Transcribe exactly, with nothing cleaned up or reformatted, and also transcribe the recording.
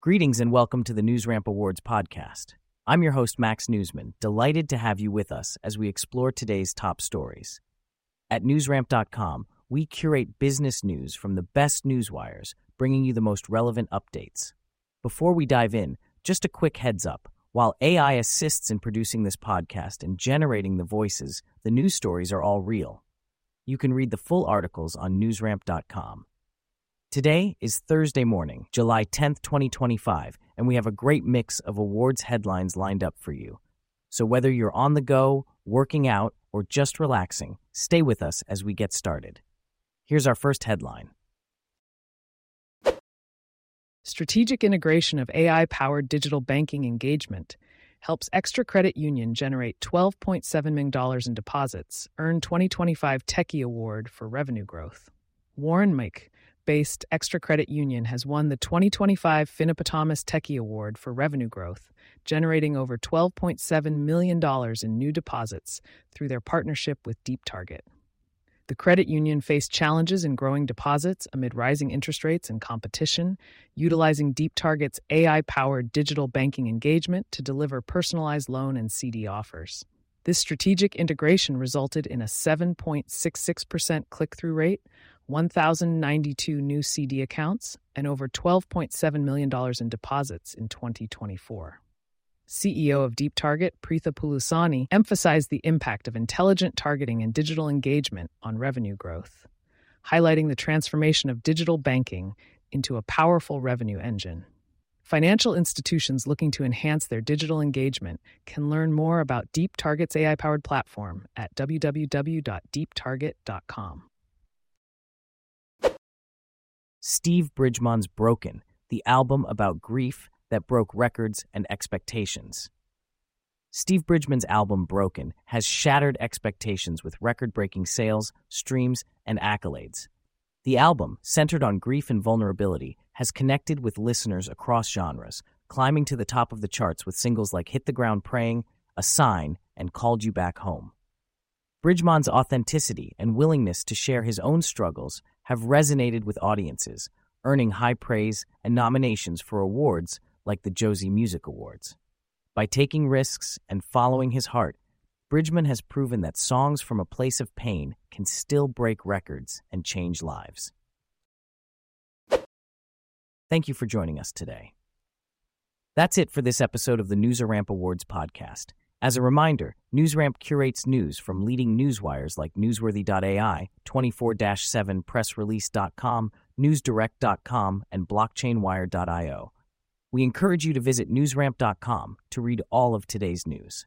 Greetings and welcome to the NewsRamp Awards podcast. I'm your host, Max Newsman, delighted to have you with us as we explore today's top stories. At newsramp dot com, we curate business news from the best newswires, bringing you the most relevant updates. Before we dive in, just a quick heads up. While A I assists in producing this podcast and generating the voices, the news stories are all real. You can read the full articles on newsramp dot com. Today is Thursday morning, July tenth, twenty twenty-five, and we have a great mix of awards headlines lined up for you. So whether you're on the go, working out, or just relaxing, stay with us as we get started. Here's our first headline. Strategic integration of A I-powered digital banking engagement helps Extra Credit Union generate twelve point seven million dollars in deposits, earn twenty twenty-five Techie Award for revenue growth. Warren Mike based Extra Credit Union has won the twenty twenty-five Finnipotamus Techie Award for revenue growth, generating over twelve point seven million dollars in new deposits through their partnership with DeepTarget. The credit union faced challenges in growing deposits amid rising interest rates and competition, utilizing DeepTarget's A I-powered digital banking engagement to deliver personalized loan and C D offers. This strategic integration resulted in a seven point six six percent click-through rate, one thousand ninety-two new C D accounts, and over twelve point seven million dollars in deposits in twenty twenty-four. C E O of DeepTarget, Preetha Pulusani, emphasized the impact of intelligent targeting and digital engagement on revenue growth, highlighting the transformation of digital banking into a powerful revenue engine. Financial institutions looking to enhance their digital engagement can learn more about DeepTarget's A I-powered platform at w w w dot deep target dot com. Steve Bridgemon's Broken, the album about grief that broke records and expectations. Steve Bridgemon's album Broken has shattered expectations with record-breaking sales, streams, and accolades. The album, centered on grief and vulnerability, has connected with listeners across genres, climbing to the top of the charts with singles like Hit the Ground Praying, A Sign, and Called You Back Home. Bridgemon's authenticity and willingness to share his own struggles have resonated with audiences, earning high praise and nominations for awards like the Josie Music Awards. By taking risks and following his heart, Bridgemon has proven that songs from a place of pain can still break records and change lives. Thank you for joining us today. That's it for this episode of the NewsRamp Awards podcast. As a reminder, NewsRamp curates news from leading newswires like newsworthy dot A I, twenty-four seven press release dot com, newsdirect dot com, and blockchain wire dot io. We encourage you to visit newsramp dot com to read all of today's news.